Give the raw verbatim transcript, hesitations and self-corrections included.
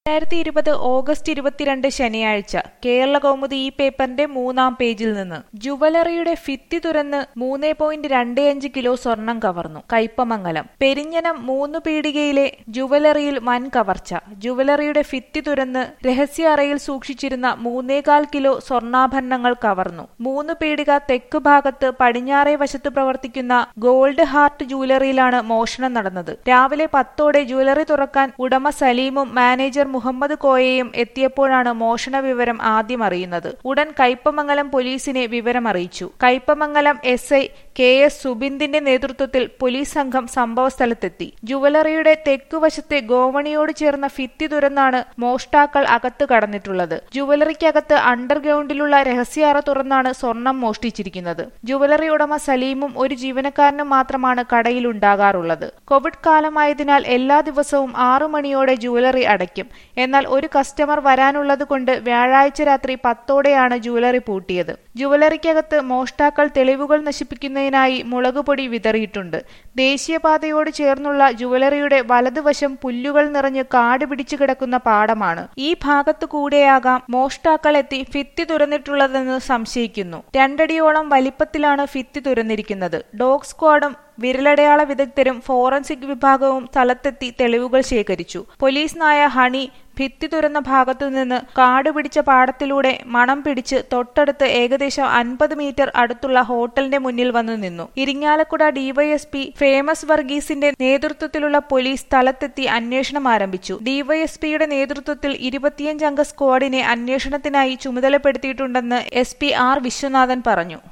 രണ്ടായിരത്തി ഇരുപത് ഓഗസ്റ്റ് ഇരുപത്തിരണ്ട് ശനിയാഴ്ച കേരളകൗമുദി ഈ പേപ്പറിന്റെ മൂന്നാം പേജിൽ നിന്ന് ജുവലറിയുടെ ഭിത്തി തുറന്ന് മൂന്ന് പോയിന്റ് രണ്ട് അഞ്ച് കിലോ സ്വർണം കവർന്നു. കയ്പമംഗലം പെരിഞ്ഞനം മൂന്നു പീടികയിലെ ജുവലറിയിൽ വൻ കവർച്ച. ജുവലറിയുടെ ഭിത്തി തുറന്ന് രഹസ്യ അറയിൽ സൂക്ഷിച്ചിരുന്ന മൂന്നേകാൽ കിലോ സ്വർണ്ണാഭരണങ്ങൾ കവർന്നു. മൂന്നു പീടിക തെക്ക് ഭാഗത്ത് പടിഞ്ഞാറേ വശത്ത് പ്രവർത്തിക്കുന്ന ഗോൾഡ് ഹാർട്ട് ജുവലറിയിലാണ് മോഷണം നടന്നത്. രാവിലെ പത്തോടെ ജുവലറി തുറക്കാൻ ഉടമ സലീമും മാനേജർ മുഹമ്മദ് കോയയും എത്തിയപ്പോഴാണ് മോഷണ വിവരം ആദ്യം അറിയുന്നത്. ഉടൻ കയ്പമംഗലം പോലീസിനെ വിവരം അറിയിച്ചു. Kaipamangalam S I K S സുബിന്ദിന്റെ നേതൃത്വത്തിൽ പോലീസ് സംഘം സംഭവസ്ഥലത്തെത്തി. ജുവലറിയുടെ തെക്കുവശത്തെ ഗോവണിയോട് ചേർന്ന ഭിത്തി തുറന്നാണ് മോഷ്ടാക്കൾ അകത്ത് കടന്നിട്ടുള്ളത്. ജുവലറിക്കകത്ത് അണ്ടർഗ്രൗണ്ടിലുള്ള രഹസ്യ അറ തുറന്നാണ് സ്വർണം മോഷ്ടിച്ചിരിക്കുന്നത്. ജുവലറി ഉടമ സലീമും ഒരു ജീവനക്കാരനും മാത്രമാണ് കടയിലുണ്ടാകാറുള്ളത്. കോവിഡ് കാലമായതിനാൽ എല്ലാ ദിവസവും ആറു മണിയോടെ ജുവലറി അടയ്ക്കും. എന്നാൽ ഒരു കസ്റ്റമർ വരാനുള്ളത് കൊണ്ട് വ്യാഴാഴ്ച രാത്രി പത്തോടെയാണ് ജുവലറി പൂട്ടിയത്. ജുവലറിക്കകത്ത് മോഷ്ടാക്കൾ തെളിവുകൾ നശിപ്പിക്കുന്നതിനായി മുളകുപൊടി വിതറിയിട്ടുണ്ട്. ദേശീയപാതയോട് ചേർന്നുള്ള ജുവലറിയുടെ വലതുവശം പുല്ലുകൾ നിറഞ്ഞ് കാട് പിടിച്ചു കിടക്കുന്ന പാടമാണ്. ഈ ഭാഗത്തു കൂടെയാകാം മോഷ്ടാക്കൾ എത്തി ഭിത്തി തുറന്നിട്ടുള്ളതെന്ന് സംശയിക്കുന്നു. രണ്ടടിയോളം വലിപ്പത്തിലാണ് ഭിത്തി തുറന്നിരിക്കുന്നത്. ഡോഗ് സ്ക്വാഡും വിരലടയാള വിദഗ്ധരും ഫോറൻസിക് വിഭാഗവും സ്ഥലത്തെത്തി തെളിവുകൾ ശേഖരിച്ചു. പോലീസ് നായ ഹണി ഭിത്തി തുറന്ന ഭാഗത്തു നിന്ന് കാട് പിടിച്ച പാടത്തിലൂടെ മണം പിടിച്ച് തൊട്ടടുത്ത് ഏകദേശം അൻപത് മീറ്റർ അടുത്തുള്ള ഹോട്ടലിന്റെ മുന്നിൽ വന്നു നിന്നു. ഇരിങ്ങാലക്കുട ഡിവൈഎസ്പി ഫേമസ് വർഗീസിന്റെ നേതൃത്വത്തിലുള്ള പോലീസ് സ്ഥലത്തെത്തി അന്വേഷണം ആരംഭിച്ചു. ഡിവൈഎസ്പിയുടെ നേതൃത്വത്തിൽ ഇരുപത്തിയഞ്ചംഗ സ്ക്വാഡിനെ അന്വേഷണത്തിനായി ചുമതലപ്പെടുത്തിയിട്ടുണ്ടെന്ന് എസ് പി ആർ വിശ്വനാഥൻ പറഞ്ഞു.